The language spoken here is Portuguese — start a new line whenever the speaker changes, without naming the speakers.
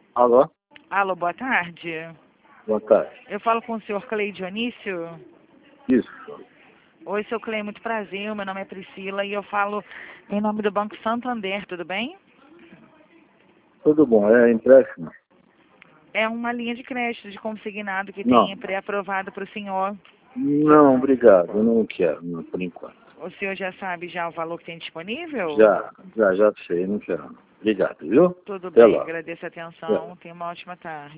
Alô?
Alô, boa tarde.
Boa tarde.
Eu falo com o senhor Clei Dionísio.
Isso.
Oi, seu Clei, muito prazer. Meu nome é Priscila e eu falo em nome do Banco Santander, tudo bem?
Tudo bom, é empréstimo?
É uma linha de crédito de consignado que
Não.
tem pré-aprovado para o senhor.
Não, obrigado, eu não quero, não, por enquanto.
O senhor já sabe já o valor que tem disponível?
Já sei, não quero. Obrigado, viu?
Tudo
Até
bem,
logo.
agradeço a atenção. Tenha uma ótima tarde.